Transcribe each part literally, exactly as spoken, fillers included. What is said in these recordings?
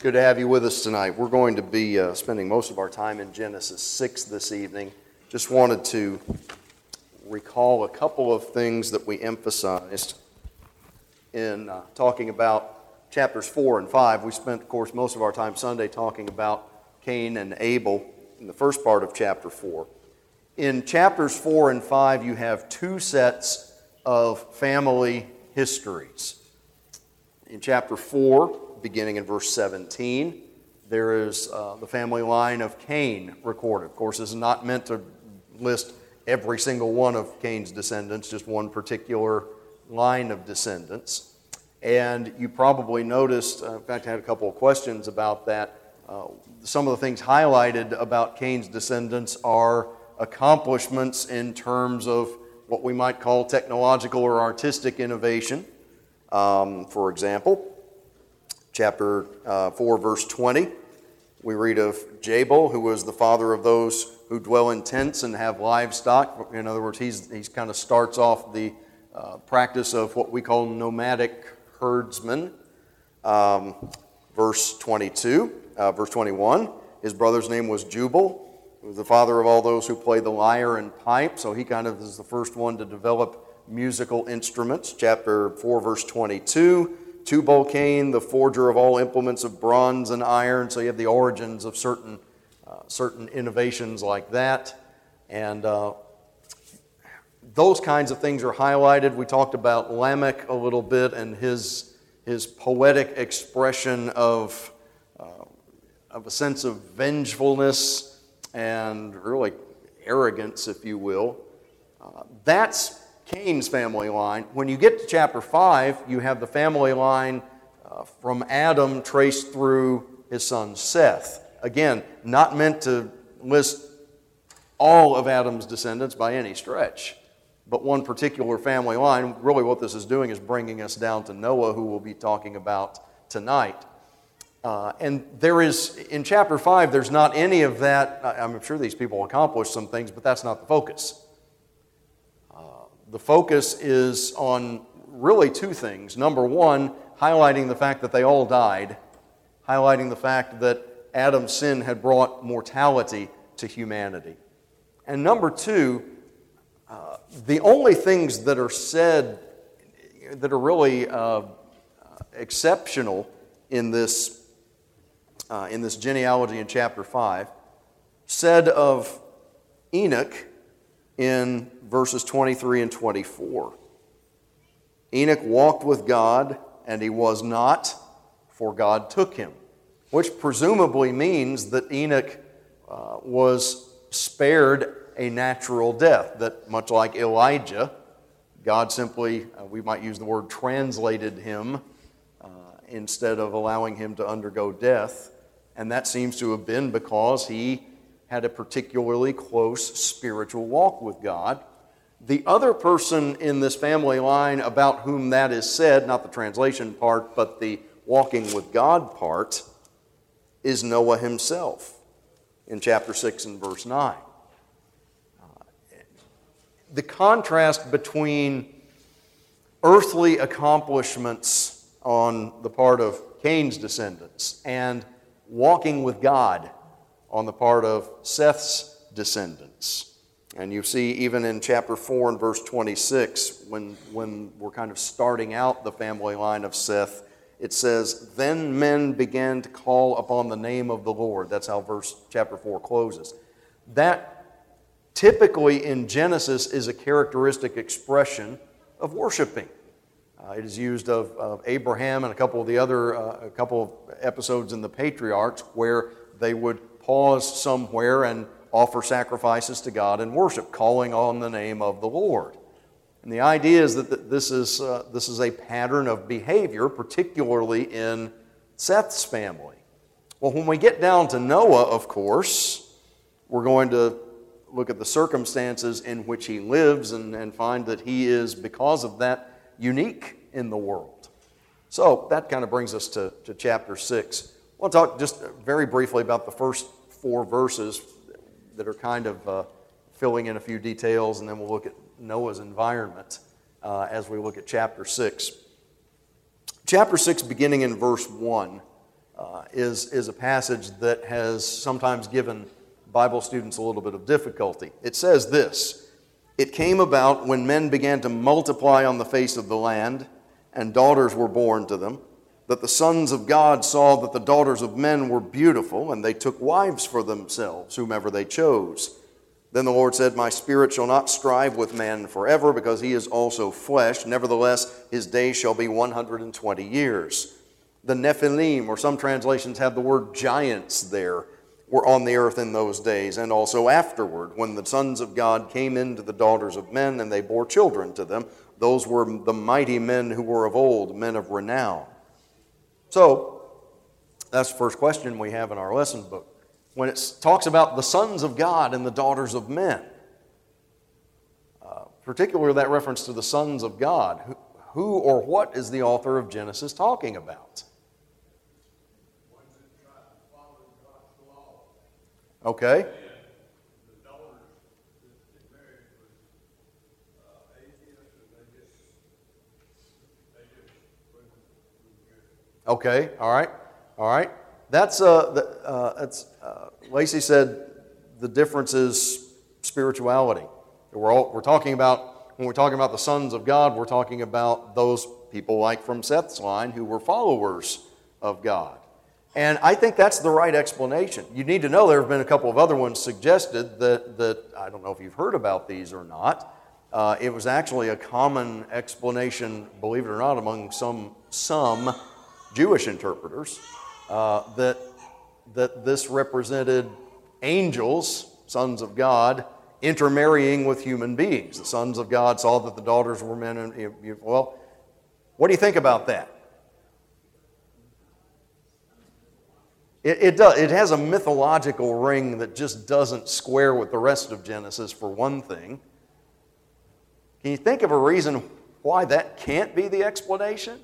good to have you with us tonight. We're going to be uh, spending most of our time in Genesis six this evening. Just wanted to recall a couple of things that we emphasized in uh, talking about chapters four and five. We spent, of course, most of our time Sunday talking about Cain and Abel in the first part of chapter four. In chapters four and five, you have two sets of family histories. In chapter four, beginning in verse seventeen, there is uh, the family line of Cain recorded. Of course, this is not meant to list every single one of Cain's descendants, just one particular line of descendants. And you probably noticed, uh, in fact, I had a couple of questions about that. Uh, some of the things highlighted about Cain's descendants are accomplishments in terms of what we might call technological or artistic innovation. Um, for example, chapter uh, four, verse twenty, we read of Jabal, who was the father of those who dwell in tents and have livestock. In other words, he's he's kind of starts off the uh, practice of what we call nomadic herdsmen. Um, verse twenty-two, uh, verse twenty-one, his brother's name was Jubal, who was the father of all those who play the lyre and pipe. So he kind of is the first one to develop musical instruments. Chapter four, verse twenty-two, Tubal-Cain, the forger of all implements of bronze and iron. So you have the origins of certain uh, certain innovations like that. And uh, those kinds of things are highlighted. We talked about Lamech a little bit and his, his poetic expression of, uh, of a sense of vengefulness and really arrogance, if you will. Uh, that's Cain's family line. When you get to chapter five, you have the family line uh, from Adam traced through his son Seth. Again, not meant to list all of Adam's descendants by any stretch, but one particular family line. Really what this is doing is bringing us down to Noah, who we'll be talking about tonight. Uh, and there is, in chapter five, there's not any of that. I'm sure these people accomplished some things, but that's not the focus. The focus is on really two things. Number one, highlighting the fact that they all died, highlighting the fact that Adam's sin had brought mortality to humanity. And number two, uh, the only things that are said that are really uh, exceptional in this, uh, in this genealogy in chapter five, said of Enoch in verses twenty-three and twenty-four. Enoch walked with God, and he was not, for God took him. Which presumably means that Enoch uh, was spared a natural death, that much like Elijah, God simply, uh, we might use the word translated him uh, instead of allowing him to undergo death. And that seems to have been because he had a particularly close spiritual walk with God. The other person in this family line about whom that is said, not the translation part, but the walking with God part, is Noah himself in chapter six and verse nine. Uh, the contrast between earthly accomplishments on the part of Cain's descendants and walking with God on the part of Seth's descendants. And you see even in chapter four and verse twenty-six, when, when we're kind of starting out the family line of Seth, it says, "Then men began to call upon the name of the Lord." That's how verse chapter four closes. That typically in Genesis is a characteristic expression of worshiping. Uh, it is used of, of Abraham and a couple of the other, uh, a couple of episodes in the Patriarchs where they would pause somewhere and offer sacrifices to God and worship, calling on the name of the Lord. And the idea is that this is, uh, this is a pattern of behavior, particularly in Seth's family. Well, when we get down to Noah, of course, we're going to look at the circumstances in which he lives and, and find that he is, because of that, unique in the world. So that kind of brings us to, to chapter six. We'll talk just very briefly about the first four verses that are kind of uh, filling in a few details, and then we'll look at Noah's environment uh, as we look at chapter six. Chapter six, beginning in verse one, uh, is, is a passage that has sometimes given Bible students a little bit of difficulty. It says this: "It came about when men began to multiply on the face of the land, and daughters were born to them, that the sons of God saw that the daughters of men were beautiful, and they took wives for themselves, whomever they chose. Then the Lord said, My spirit shall not strive with man forever, because he is also flesh. Nevertheless, his days shall be one hundred twenty years. The Nephilim, or some translations have the word giants there, were on the earth in those days, and also afterward, when the sons of God came into the daughters of men, and they bore children to them. Those were the mighty men who were of old, men of renown." So, that's the first question we have in our lesson book. When it talks about the sons of God and the daughters of men, uh, particularly that reference to the sons of God, who, who or what is the author of Genesis talking about? Okay. Okay, all right, all right. That's, uh, the, uh, that's uh, Lacey said the difference is spirituality. We're, all, we're talking about, when we're talking about the sons of God, we're talking about those people like from Seth's line who were followers of God. And I think that's the right explanation. You need to know there have been a couple of other ones suggested that, that I don't know if you've heard about these or not. Uh, it was actually a common explanation, believe it or not, among some, some Jewish interpreters, uh, that, that this represented angels, sons of God, intermarrying with human beings. The sons of God saw that the daughters were men. And you, you, well, what do you think about that? It, it does. It has a mythological ring that just doesn't square with the rest of Genesis, for one thing. Can you think of a reason why that can't be the explanation?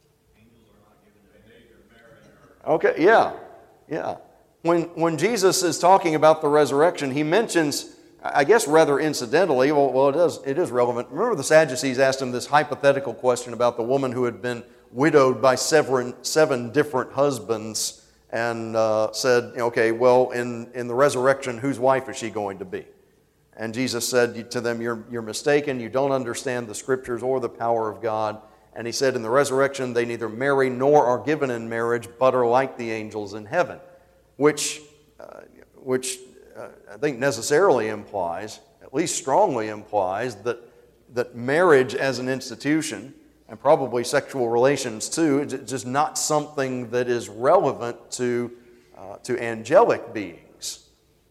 Okay, yeah, yeah. When, when Jesus is talking about the resurrection, he mentions, I guess rather incidentally, well, well it, is, it is relevant. Remember the Sadducees asked him this hypothetical question about the woman who had been widowed by seven, seven different husbands, and uh, said, okay, well, in, in the resurrection, whose wife is she going to be? And Jesus said to them, you're, you're mistaken. You don't understand the Scriptures or the power of God. And he said, in the resurrection, they neither marry nor are given in marriage, but are like the angels in heaven, which, uh, which uh, I think necessarily implies, at least strongly implies, that, that marriage as an institution, and probably sexual relations too, is just not something that is relevant to, uh, to angelic beings.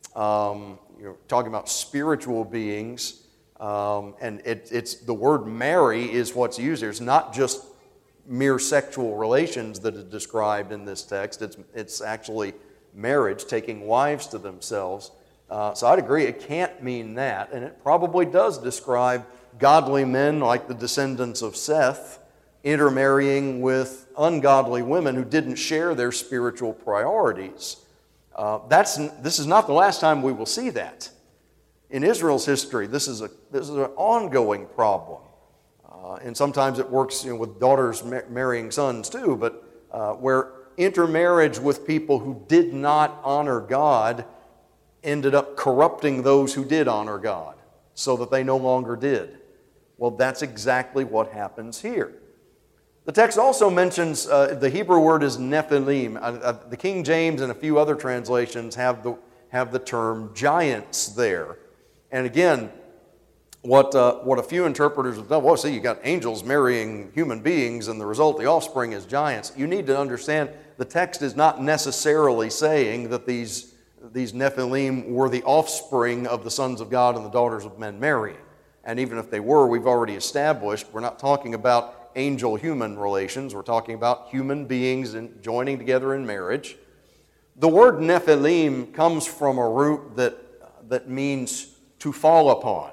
Um, you're talking about spiritual beings. Um, and it, it's the word marry is what's used here. It's not just mere sexual relations that is described in this text. It's, it's actually marriage, taking wives to themselves. Uh, so I'd agree it can't mean that. And it probably does describe godly men like the descendants of Seth intermarrying with ungodly women who didn't share their spiritual priorities. Uh, that's, this is not the last time we will see that. In Israel's history, this is a this is an ongoing problem, uh, and sometimes it works, you know, with daughters ma- marrying sons too. But uh, where intermarriage with people who did not honor God ended up corrupting those who did honor God, so that they no longer did. Well, that's exactly what happens here. The text also mentions uh, the Hebrew word is Nephilim. Uh, uh, the King James and a few other translations have the have the term giants there. And again, what uh, what a few interpreters have done, well, see, you got angels marrying human beings, and the result, the offspring, is giants. You need to understand the text is not necessarily saying that these, these Nephilim were the offspring of the sons of God and the daughters of men marrying. And even if they were, we've already established, we're not talking about angel-human relations. We're talking about human beings in, joining together in marriage. The word Nephilim comes from a root that, that means to fall upon.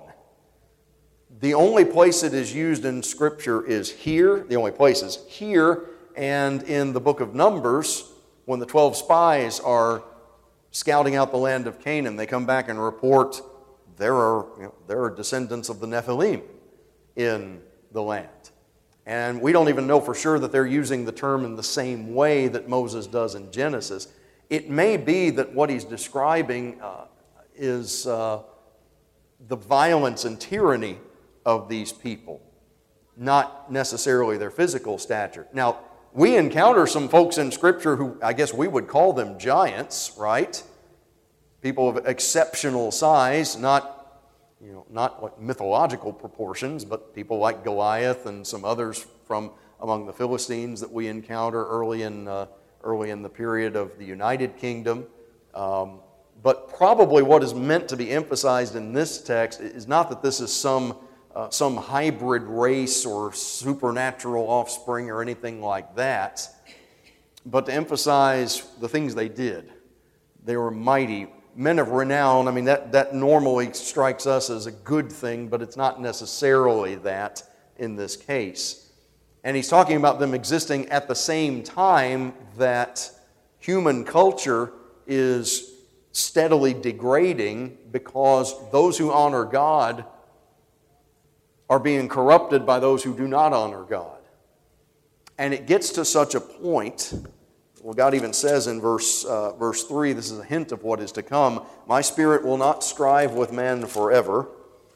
The only place it is used in Scripture is here. The only place is here and in the book of Numbers, when the twelve spies are scouting out the land of Canaan. They come back and report there are, you know, there are descendants of the Nephilim in the land. And we don't even know for sure that they're using the term in the same way that Moses does in Genesis. It may be that what he's describing uh, is uh, the violence and tyranny of these people, not necessarily their physical stature. Now, we encounter some folks in Scripture who I guess we would call them giants, right? People of exceptional size, not You know, not like mythological proportions, but people like Goliath and some others from among the Philistines that we encounter early in uh, early in the period of the United Kingdom. Um, but probably what is meant to be emphasized in this text is not that this is some uh, some hybrid race or supernatural offspring or anything like that, but to emphasize the things they did. They were mighty. Men of renown, I mean, that, that normally strikes us as a good thing, but it's not necessarily that in this case. And he's talking about them existing at the same time that human culture is steadily degrading because those who honor God are being corrupted by those who do not honor God. And it gets to such a point. Well, God even says in verse uh, verse three, this is a hint of what is to come, "My spirit will not strive with man forever,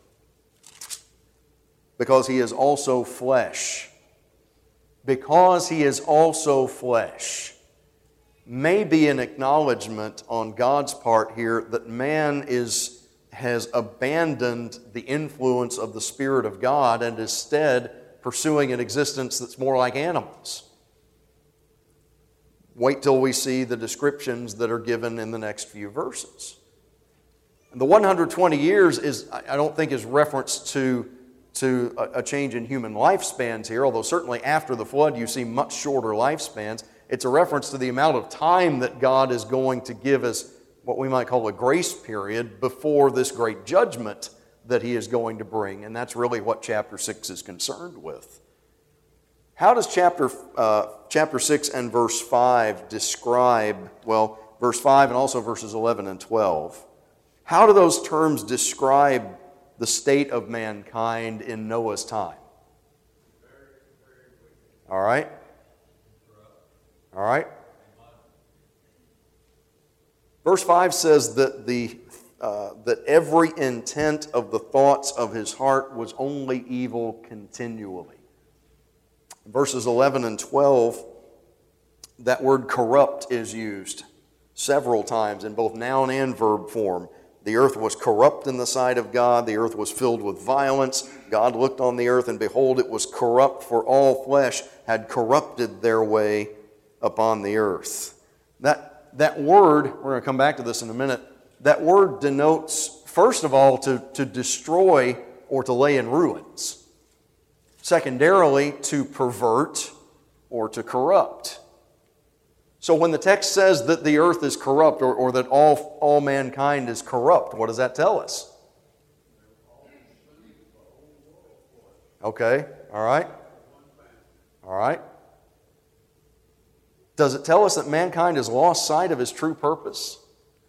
because he is also flesh." Because he is also flesh may be an acknowledgement on God's part here that man is has abandoned the influence of the Spirit of God and is instead pursuing an existence that's more like animals. Wait till we see the descriptions that are given in the next few verses. And the one hundred twenty years is, I don't think, is reference to, to a change in human lifespans here, although certainly after the flood you see much shorter lifespans. It's a reference to the amount of time that God is going to give us what we might call a grace period before this great judgment that He is going to bring. And that's really what chapter six is concerned with. How does chapter uh, chapter six and verse five describe, well, verse five and also verses eleven and twelve, how do those terms describe the state of mankind in Noah's time? All right? All right? Verse five says that the uh, that every intent of the thoughts of his heart was only evil continually. Verses eleven and twelve, that word corrupt is used several times in both noun and verb form. The earth was corrupt in the sight of God. The earth was filled with violence. God looked on the earth, and behold, it was corrupt, for all flesh had corrupted their way upon the earth. That, that word, we're going to come back to this in a minute, that word denotes, first of all, to, to destroy or to lay in ruins. Secondarily, to pervert or to corrupt. So when the text says that the earth is corrupt or, or that all, all mankind is corrupt, what does that tell us? Okay, all right. All right. Does it tell us that mankind has lost sight of his true purpose?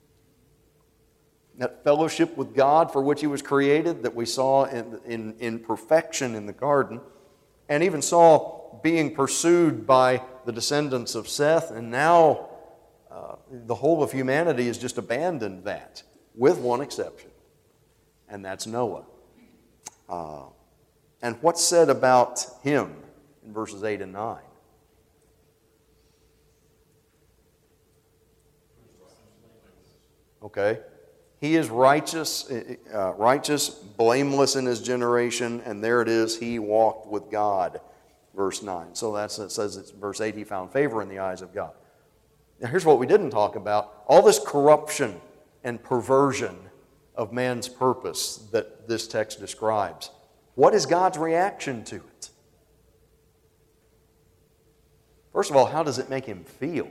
That fellowship with God for which he was created, that we saw in, in, in perfection in the garden, and even saw being pursued by the descendants of Seth, and now uh, the whole of humanity has just abandoned that, with one exception, and that's Noah. Uh, and what's said about him in verses eight and nine? Okay. He is righteous, uh, righteous, blameless in his generation, and there it is, he walked with God, verse nine. So that's, it says it's verse eight, he found favor in the eyes of God. Now here's what we didn't talk about. All this corruption and perversion of man's purpose that this text describes. What is God's reaction to it? First of all, how does it make him feel?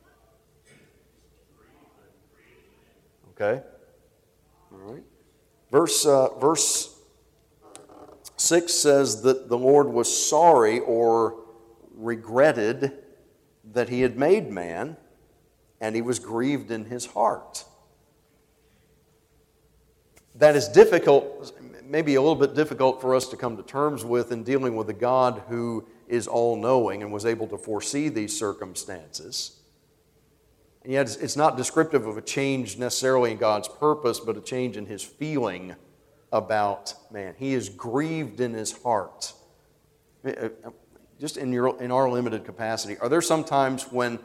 Okay. All right. Verse, uh, verse six says that the Lord was sorry or regretted that he had made man, and he was grieved in his heart. That is difficult. maybe a little bit difficult for us to come to terms with in dealing with a God who is all-knowing and was able to foresee these circumstances. And yet it's, it's not descriptive of a change necessarily in God's purpose, but a change in His feeling about man. He is grieved in His heart. Just in your in our limited capacity, are there some times when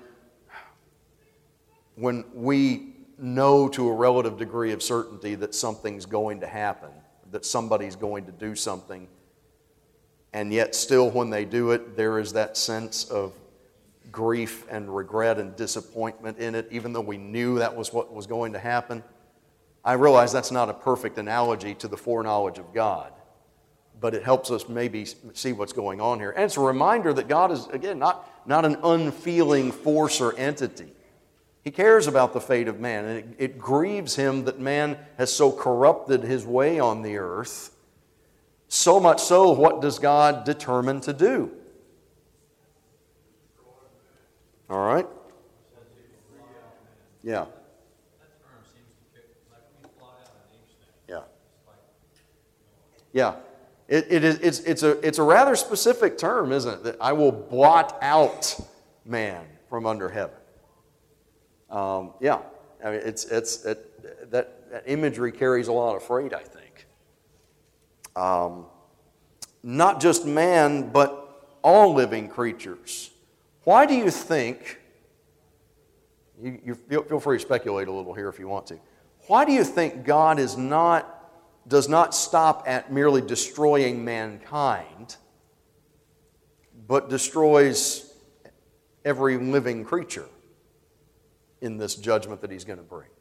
when we know to a relative degree of certainty that something's going to happen, that somebody's going to do something, and yet still when they do it, there is that sense of grief and regret and disappointment in it, even though we knew that was what was going to happen? I realize that's not a perfect analogy to the foreknowledge of God, but it helps us maybe see what's going on here. And it's a reminder that God is, again, not, not an unfeeling force or entity. He cares about the fate of man, and it, it grieves Him that man has so corrupted his way on the earth. So much so, what does God determine to do? All right? Yeah. Yeah. Yeah. It, it is, it's, it's, a, it's a rather specific term, isn't it? That I will blot out man from under heaven. Um, yeah. I mean, it's, it's, it, that, that imagery carries a lot of freight, I think. Um, not just man, but all living creatures. Why do you think, you, you feel, feel free to speculate a little here if you want to, why do you think God is not does not stop at merely destroying mankind, but destroys every living creature in this judgment that He's going to bring?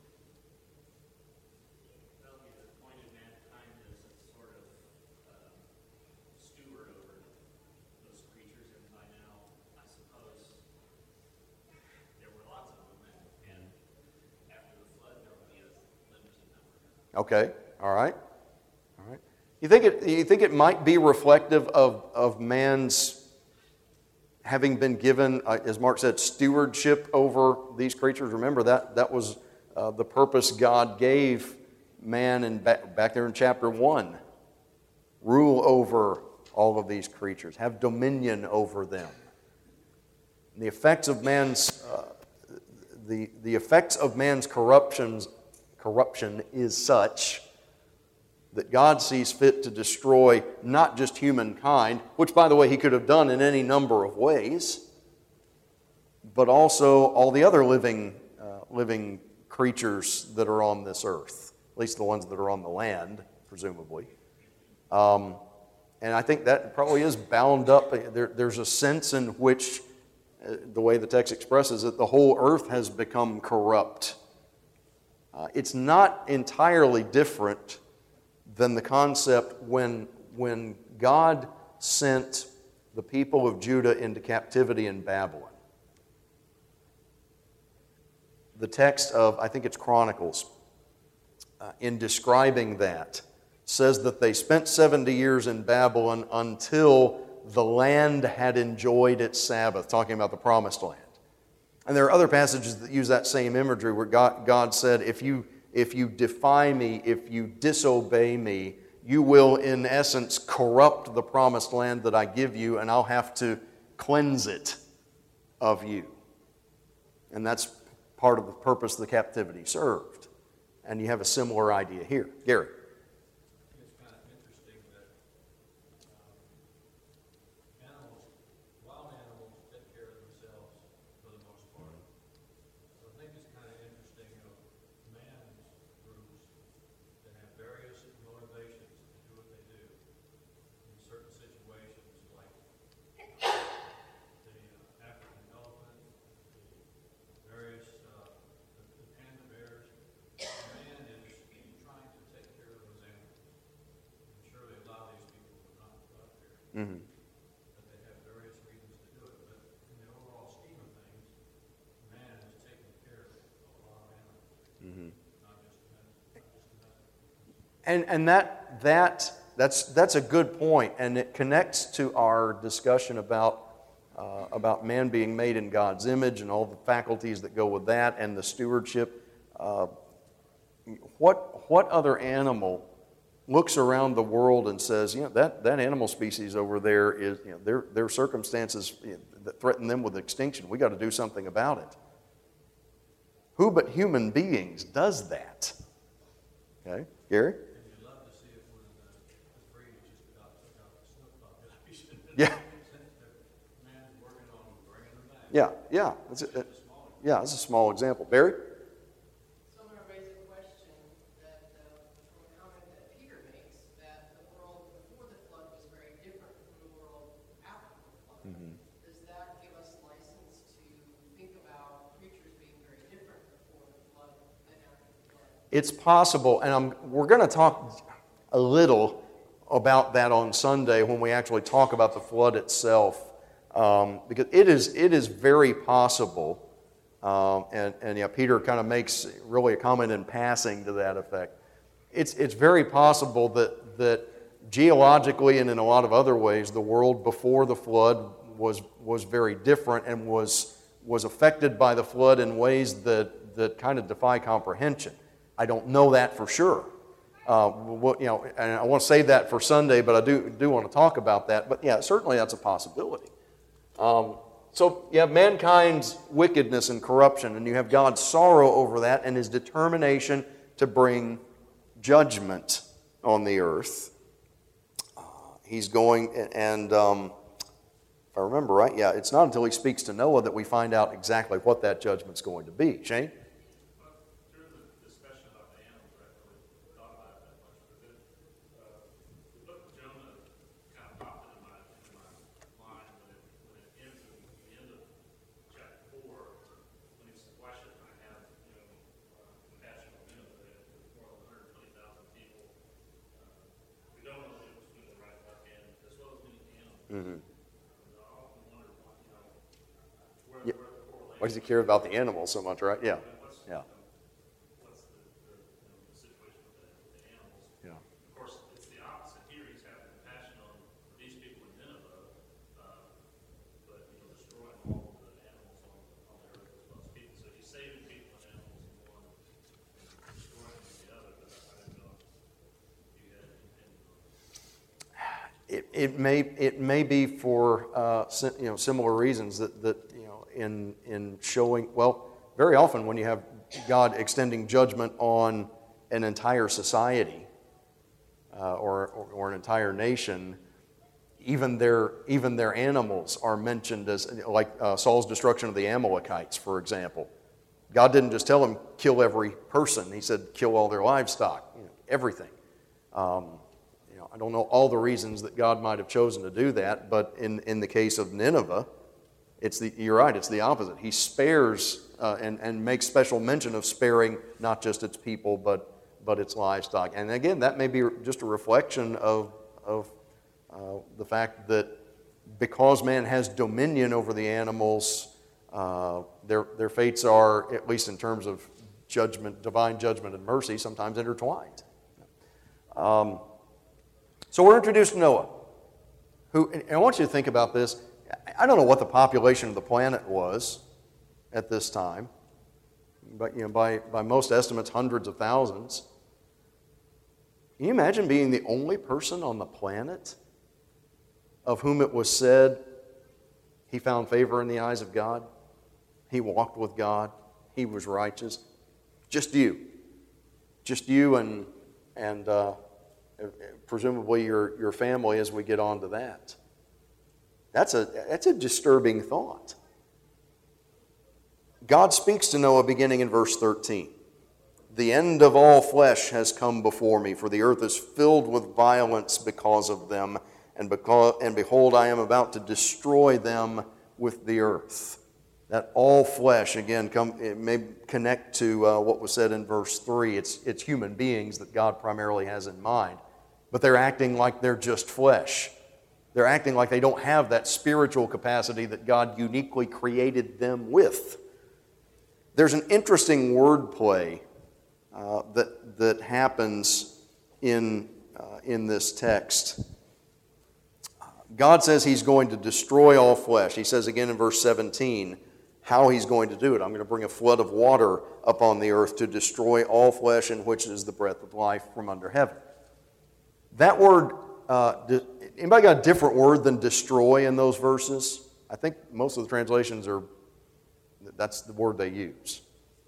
Well, He's appointed mankind as a sort of uh, steward over those creatures, and by now, I suppose, there were lots of them, and after the flood, there will be a limited number. Okay, all right. You think it, you think it might be reflective of, of man's having been given, uh, as Mark said, stewardship over these creatures? Remember, that, that was uh, the purpose God gave man in back, back there in chapter one. Rule over all of these creatures. Have dominion over them. And the effects of man's, uh, the, the effects of man's corruptions, corruption is such that God sees fit to destroy not just humankind, which, by the way, He could have done in any number of ways, but also all the other living, uh, living creatures that are on this earth, at least the ones that are on the land, presumably. Um, and I think that probably is bound up. There, there's a sense in which, uh, the way the text expresses it, the whole earth has become corrupt. Uh, it's not entirely different than the concept when, when God sent the people of Judah into captivity in Babylon. The text of, I think it's Chronicles, uh, in describing that, says that they spent seventy years in Babylon until the land had enjoyed its Sabbath, talking about the Promised Land. And there are other passages that use that same imagery where God, God said, if you If you defy me, if you disobey me, you will in essence corrupt the promised land that I give you, and I'll have to cleanse it of you. And that's part of the purpose the captivity served. And you have a similar idea here. Gary. It's kind of interesting that um, animals, wild animals take care of themselves for the most part. So I think it's kind of interesting of man's groups that have various motivations to do what they do in certain situations, like the uh, African elephant, the various uh, the, the panda bears. Man is trying to take care of those animals. And surely a lot of these people would not put up there. Mm-hmm. But they have various reasons to do it. But in the overall scheme of things, man is taking care of a lot of animals. Mm-hmm. Not just men, not just men. And and that that that's that's a good point, and it connects to our discussion about uh, about man being made in God's image and all the faculties that go with that, and the stewardship. Uh, what what other animal looks around the world and says, you know, that, that animal species over there is, you know, their, their circumstances that threaten them with extinction. We got to do something about it. Who but human beings does that? Okay, Gary? And you'd love to see it when the, the breed just about took out the snook population. Yeah. Man's working on bringing them back. Yeah, yeah. That's a, yeah, that's a small example. Barry? So I'm going to raise a question that, uh, from a comment that Peter makes, that the world before the flood was very different from the world after the flood. Mm-hmm. Does that give us license to think about creatures being very different before the flood than after the flood? It's possible, and I'm, we're going to talk a little about that on Sunday when we actually talk about the flood itself, um, because it is it is very possible, um, and and yeah, Peter kind of makes really a comment in passing to that effect. It's it's very possible that that geologically and in a lot of other ways, the world before the flood was was very different and was was affected by the flood in ways that that kind of defy comprehension. I don't know that for sure. Uh, what, you know, and I want to save that for Sunday, but I do do want to talk about that. But yeah, certainly that's a possibility. Um, so you have mankind's wickedness and corruption, and you have God's sorrow over that and His determination to bring judgment on the earth. Uh, he's going, and um, if I remember right, yeah, it's not until He speaks to Noah that we find out exactly what that judgment's going to be. Shane? Mm-hmm. Yeah. Why does He care about the animals so much, right? Yeah. Yeah. Yeah. Of course, it's the opposite here. He's having compassion on these people in Nineveh, uh, but you know, destroying all of the animals on, on the earth as well as people. So He's saving people and animals in one, and destroying them in the other. But I don't know if you had any opinion on that. It, it may it may be for uh, you know similar reasons that, that you know in in showing, well, very often when you have God extending judgment on an entire society uh, or, or or an entire nation, even their even their animals are mentioned as, like uh, Saul's destruction of the Amalekites, for example. God didn't just tell him kill every person; He said kill all their livestock, you know, everything. Um, I don't know all the reasons that God might have chosen to do that, but in, in the case of Nineveh, it's the you're right, it's the opposite. He spares uh, and, and makes special mention of sparing not just its people, but but its livestock. And again, that may be just a reflection of, of uh, the fact that because man has dominion over the animals, uh, their, their fates are, at least in terms of judgment, divine judgment and mercy, sometimes intertwined. Um, So we're introduced to Noah, who, and I want you to think about this. I don't know what the population of the planet was at this time, but you know, by, by most estimates, hundreds of thousands. Can you imagine being the only person on the planet of whom it was said he found favor in the eyes of God? He walked with God. He was righteous. Just you. Just you and and uh, presumably your, your family as we get on to that. That's a, that's a disturbing thought. God speaks to Noah beginning in verse thirteen. The end of all flesh has come before me, for the earth is filled with violence because of them, and, because, and behold, I am about to destroy them with the earth. That all flesh, again, come, it may connect to uh, what was said in verse three. It's, it's human beings that God primarily has in mind. But they're acting like they're just flesh. They're acting like they don't have that spiritual capacity that God uniquely created them with. There's an interesting wordplay uh, that that happens in uh, in this text. God says He's going to destroy all flesh. He says again in verse seventeen how He's going to do it. I'm going to bring a flood of water upon the earth to destroy all flesh, in which is the breath of life from under heaven. That word, uh, di- anybody got a different word than destroy in those verses? I think most of the translations are, that's the word they use.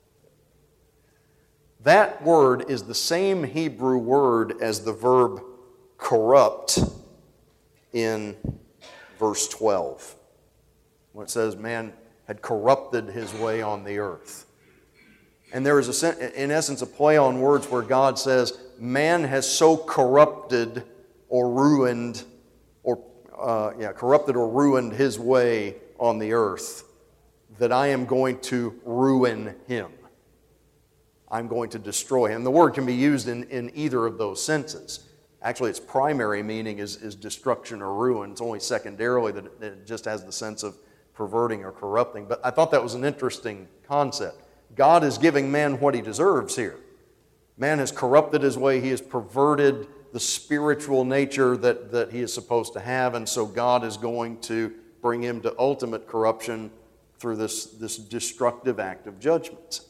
That word is the same Hebrew word as the verb corrupt in verse twelve, when it says man had corrupted his way on the earth. And there is, a, in essence, a play on words where God says, man has so corrupted or ruined, or uh, yeah, corrupted or ruined his way on the earth, that I am going to ruin him. I'm going to destroy him. The word can be used in, in either of those senses. Actually, its primary meaning is, is destruction or ruin. It's only secondarily that it, it just has the sense of perverting or corrupting. But I thought that was an interesting concept. God is giving man what he deserves here. Man has corrupted his way. He has perverted the spiritual nature that, that he is supposed to have. And so God is going to bring him to ultimate corruption through this, this destructive act of judgment.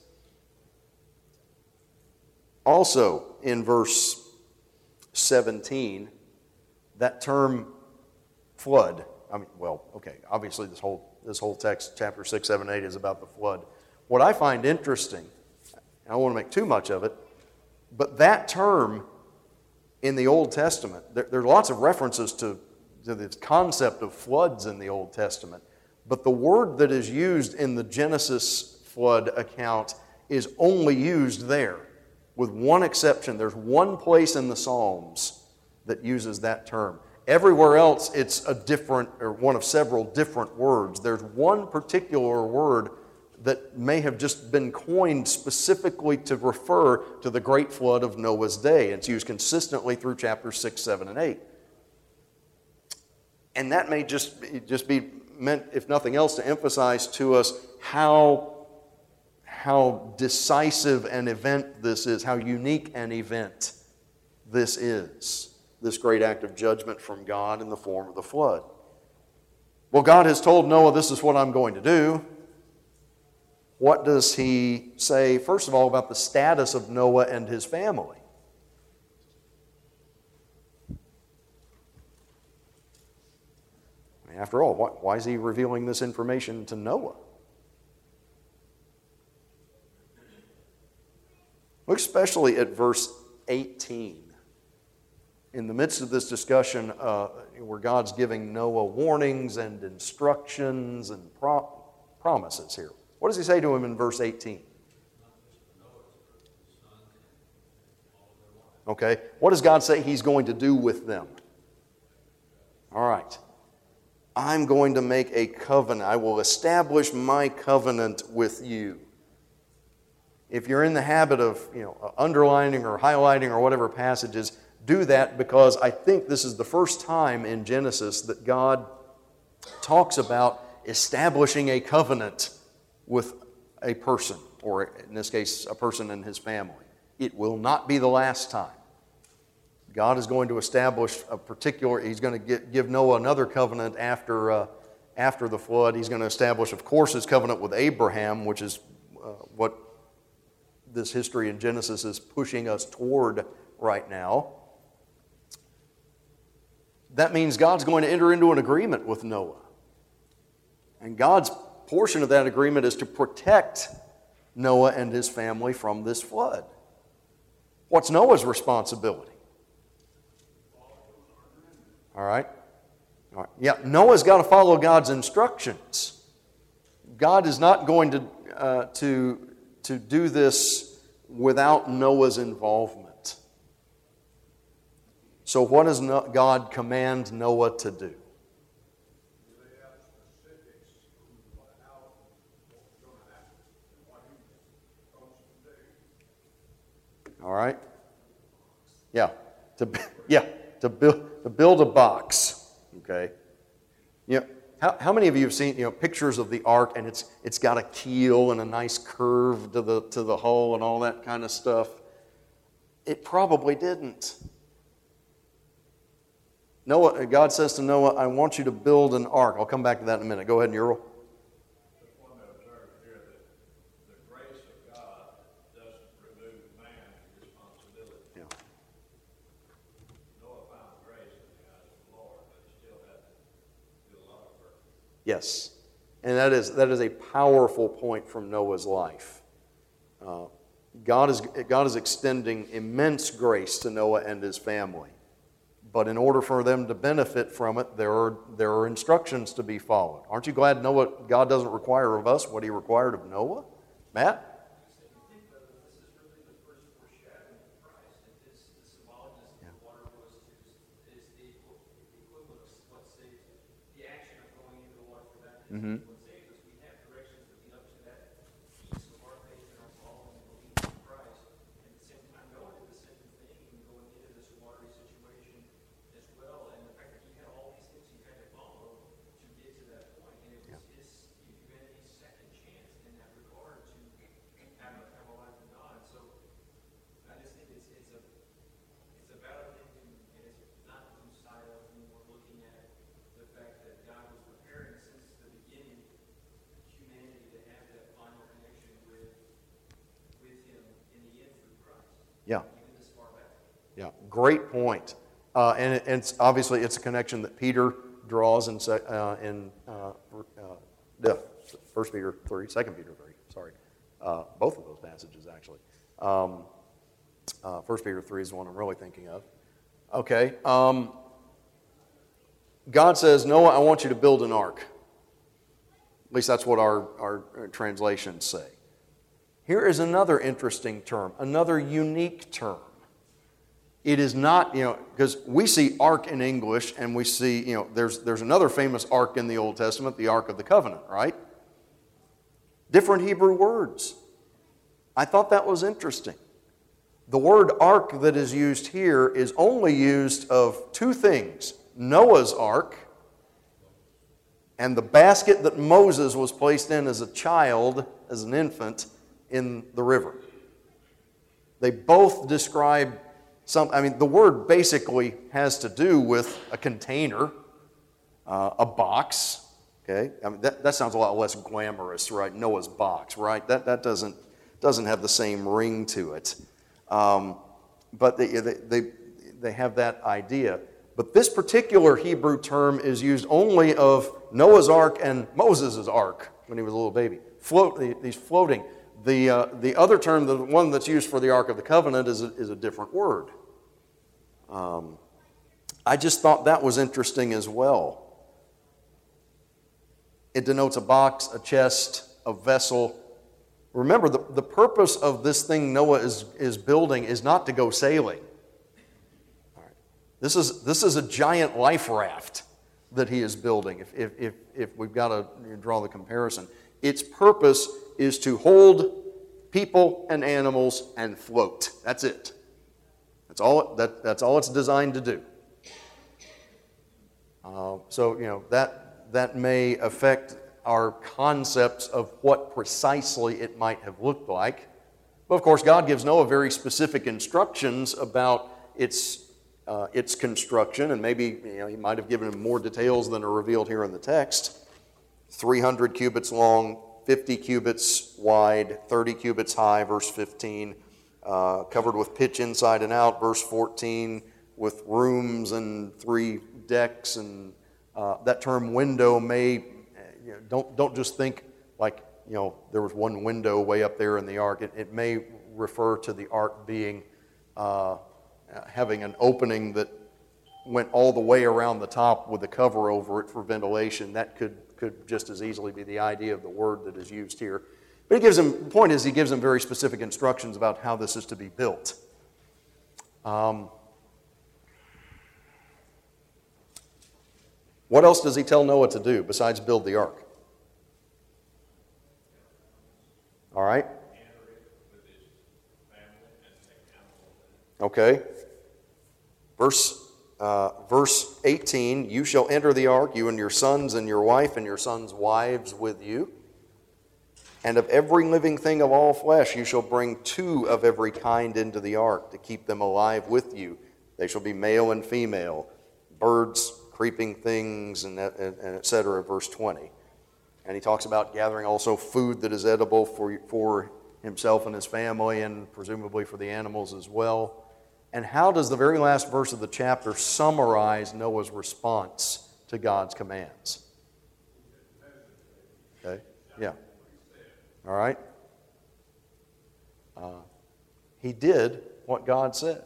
Also, in verse seventeen, that term flood, I mean, well, okay, obviously this whole, this whole text, chapter six, seven, eight, is about the flood. What I find interesting, I don't want to make too much of it, but that term in the Old Testament, there, there are lots of references to, to this concept of floods in the Old Testament, but the word that is used in the Genesis flood account is only used there. With one exception, there's one place in the Psalms that uses that term. Everywhere else, it's a different, or one of several different words. There's one particular word that may have just been coined specifically to refer to the great flood of Noah's day. It's used consistently through chapters six, seven, and eight. And that may just, just be meant, if nothing else, to emphasize to us how how decisive an event this is, how unique an event this is, this great act of judgment from God in the form of the flood. Well, God has told Noah, this is what I'm going to do. What does he say, first of all, about the status of Noah and his family? I mean, after all, why, why is he revealing this information to Noah? Look especially at verse eighteen. In the midst of this discussion uh, where God's giving Noah warnings and instructions and pro- promises here. What does he say to him in verse eighteen? Okay, what does God say he's going to do with them? All right. I'm going to make a covenant. I will establish my covenant with you. If you're in the habit of, you know, underlining or highlighting or whatever passages, do that, because I think this is the first time in Genesis that God talks about establishing a covenant with a person, or in this case, a person and his family. It will not be the last time. God is going to establish a particular, he's going to get, give Noah another covenant after, uh, after the flood. He's going to establish, of course, his covenant with Abraham, which is uh, what this history in Genesis is pushing us toward right now. That means God's going to enter into an agreement with Noah. And God's portion of that agreement is to protect Noah and his family from this flood. What's Noah's responsibility? All right? All right. Yeah, Noah's got to follow God's instructions. God is not going to, uh, to to do this without Noah's involvement. So what does God command Noah to do? All right? Yeah, to yeah, to build to build a box. Okay? Yeah. How, how many of you have seen, you know, pictures of the ark, and it's it's got a keel and a nice curve to the to the hull and all that kind of stuff? It probably didn't. Noah, God says to Noah, I want you to build an ark. I'll come back to that in a minute. Go ahead, Earl. Just want to observe here that the grace of God doesn't remove man's responsibility. Yeah. Noah Yes. And that is, that is a powerful point from Noah's life. Uh, God is, God is extending immense grace to Noah and his family. But in order for them to benefit from it, there are, there are instructions to be followed. Aren't you glad Noah, God doesn't require of us what he required of Noah? Matt? Mm-hmm. What saves us, we have directions that lead up to that piece of our faith and our following and believing in Christ. And at the same time, Noah did the same thing and going into this watery situation as well. And the fact that he had all these things he had to follow to get to that point. And it was yeah. his humanity's second chance in that regard to have a, have a life with God. So I just think it's it's a it's a valid thing to, and it's not to lose sight of when we're looking at the fact that God was preparing since the beginning humanity to have that final connection with with Him in the end through Christ. Yeah. Even this far back. Yeah. Great point. Uh, and it, it's obviously it's a connection that Peter draws in se- uh, in uh, uh, yeah, First Peter three, Second Peter three. Sorry, uh, both of those passages actually. Um, uh, First Peter three is the one I'm really thinking of. Okay. Um, God says, Noah, I want you to build an ark. At least that's what our, our, our translations say. Here is another interesting term, another unique term. It is not, you know, because we see ark in English and we see, you know, there's, there's another famous ark in the Old Testament, the Ark of the Covenant, right? Different Hebrew words. I thought that was interesting. The word ark that is used here is only used of two things. Noah's ark and the basket that Moses was placed in as a child, as an infant, in the river. They both describe some, I mean, the word basically has to do with a container, uh, a box, okay? I mean, that, that sounds a lot less glamorous, right? Noah's box, right? That, that doesn't, doesn't have the same ring to it. Um, but they, they, they, they have that idea. But this particular Hebrew term is used only of Noah's ark and Moses' ark when he was a little baby. Float, he's floating. The, uh, the other term, the one that's used for the Ark of the Covenant, is a, is a different word. Um, I just thought that was interesting as well. It denotes a box, a chest, a vessel. Remember, the, the purpose of this thing Noah is, is building is not to go sailing. This is, this is a giant life raft that he is building, if, if, if, if we've got to draw the comparison. Its purpose is to hold people and animals and float. That's it. That's all, that, that's all it's designed to do. Uh, so, you know, that, that may affect our concepts of what precisely it might have looked like. But, of course, God gives Noah very specific instructions about its Uh, its construction, and maybe you know, he might have given him more details than are revealed here in the text. three hundred cubits long, fifty cubits wide, thirty cubits high, verse fifteen, uh, covered with pitch inside and out, verse fourteen, with rooms and three decks. And uh, that term window may, you know, don't, don't just think like, you know, there was one window way up there in the ark. It, it may refer to the ark being uh, having an opening that went all the way around the top with a cover over it for ventilation. That could, could just as easily be the idea of the word that is used here. But he gives them, the point is he gives them very specific instructions about how this is to be built. Um, what else does he tell Noah to do besides build the ark? All right. Okay. Verse, uh, verse eighteen, you shall enter the ark, you and your sons and your wife and your sons' wives with you. And of every living thing of all flesh you shall bring two of every kind into the ark to keep them alive with you. They shall be male and female, birds, creeping things, and, and, and et cetera, verse twenty. And he talks about gathering also food that is edible for, for himself and his family, and presumably for the animals as well. And how does the very last verse of the chapter summarize Noah's response to God's commands? That Yeah. All right? Uh, he did what God said.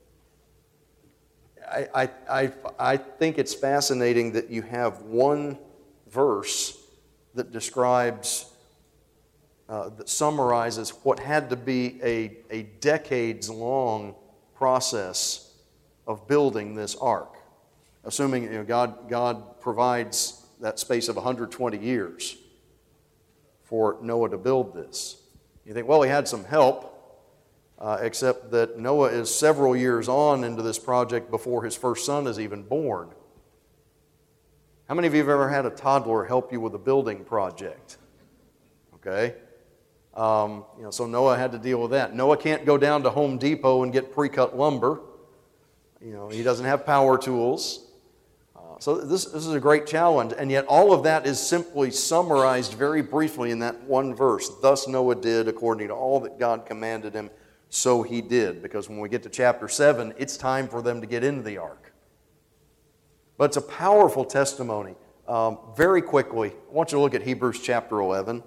I, I, I, I think it's fascinating that you have one verse that describes, uh, that summarizes what had to be a, a decades-long process of building this ark. Assuming you know, God, God provides that space of one hundred twenty years for Noah to build this. You think, well, he had some help, uh, except that Noah is several years on into this project before his first son is even born. How many of you have ever had a toddler help you with a building project? Okay? Um, you know, so Noah had to deal with that. Noah can't go down to Home Depot and get pre-cut lumber. You know, he doesn't have power tools. Uh, so this, this is a great challenge, and yet all of that is simply summarized very briefly in that one verse. Thus Noah did according to all that God commanded him, so he did. Because when we get to chapter seven, it's time for them to get into the ark. But it's a powerful testimony. Um, very quickly, I want you to look at Hebrews chapter eleven.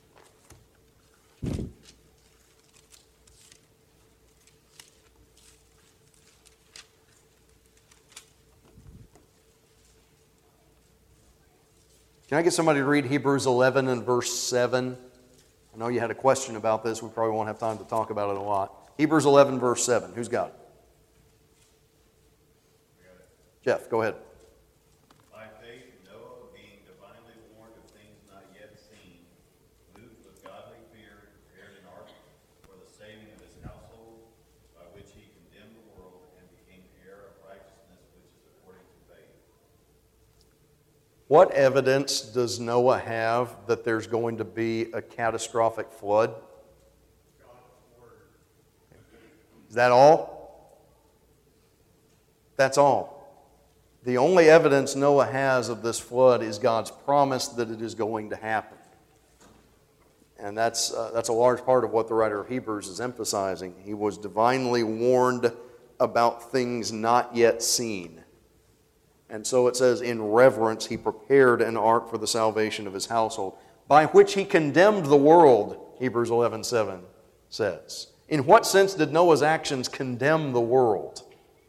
Can I get somebody to read Hebrews eleven and verse seven? I know you had a question about this. We probably won't have time to talk about it a lot. Hebrews eleven, verse seven. Who's got it? Jeff, go ahead. By faith, Noah, being divinely warned of things not yet seen, moved with godly fear, prepared an ark for the saving of his household, by which he condemned the world and became heir of righteousness, which is according to faith. What evidence does Noah have that there's going to be a catastrophic flood? Is that all? That's all. The only evidence Noah has of this flood is God's promise that it is going to happen. And that's, uh, that's a large part of what the writer of Hebrews is emphasizing. He was divinely warned about things not yet seen. And so it says, in reverence, he prepared an ark for the salvation of his household, by which he condemned the world, Hebrews eleven seven says. In what sense did Noah's actions condemn the world?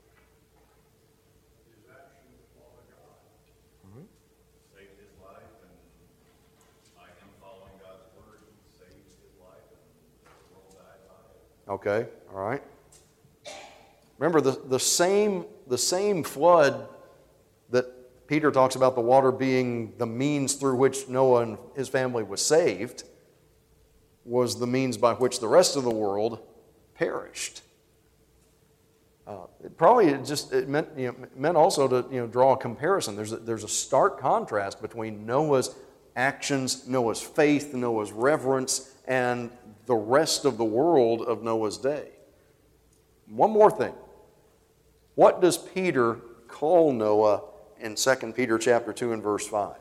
Saved his life, and by him following God's word, he saved his life, and the world died by it. Okay, all right. Remember, the, the, same, the same flood that Peter talks about, the water being the means through which Noah and his family was saved, was the means by which the rest of the world perished. Uh, it probably it just it meant you know, meant also to you know draw a comparison. There's a, there's a stark contrast between Noah's actions, Noah's faith, Noah's reverence, and the rest of the world of Noah's day. One more thing. What does Peter call Noah in Second Peter chapter two and verse five?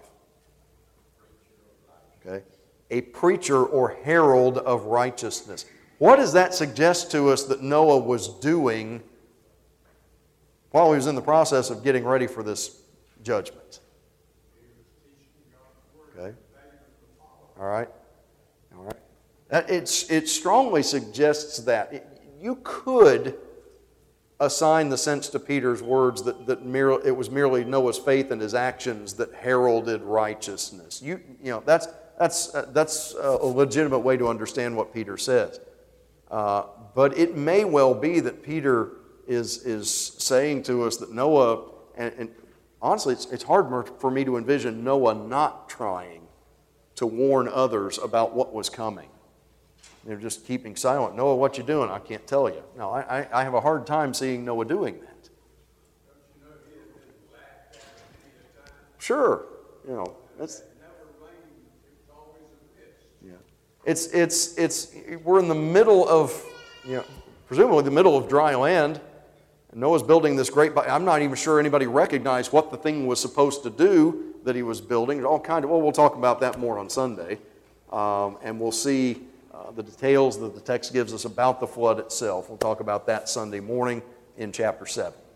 Okay. A preacher or herald of righteousness. What does that suggest to us that Noah was doing while he was in the process of getting ready for this judgment? Okay. All right. All right. That- It's, it strongly suggests that. It- you could assign the sense to Peter's words that, that mere, it was merely Noah's faith and his actions that heralded righteousness. You, you know, that's, that's, uh, that's a legitimate way to understand what Peter says. Uh, but it may well be that Peter is, is saying to us that Noah, and, and honestly, it's, it's hard for me to envision Noah not trying to warn others about what was coming. They're just keeping silent. Noah, what you doing? I can't tell you. No, I, I, I have a hard time seeing Noah doing that. Sure, you know, that's yeah. It's it's it's we're in the middle of you know presumably the middle of dry land. And Noah's building this great. I'm not even sure anybody recognized what the thing was supposed to do that he was building. All kind of. Well, we'll talk about that more on Sunday, um, and we'll see. Uh, the details that the text gives us about the flood itself. We'll talk about that Sunday morning in chapter seven.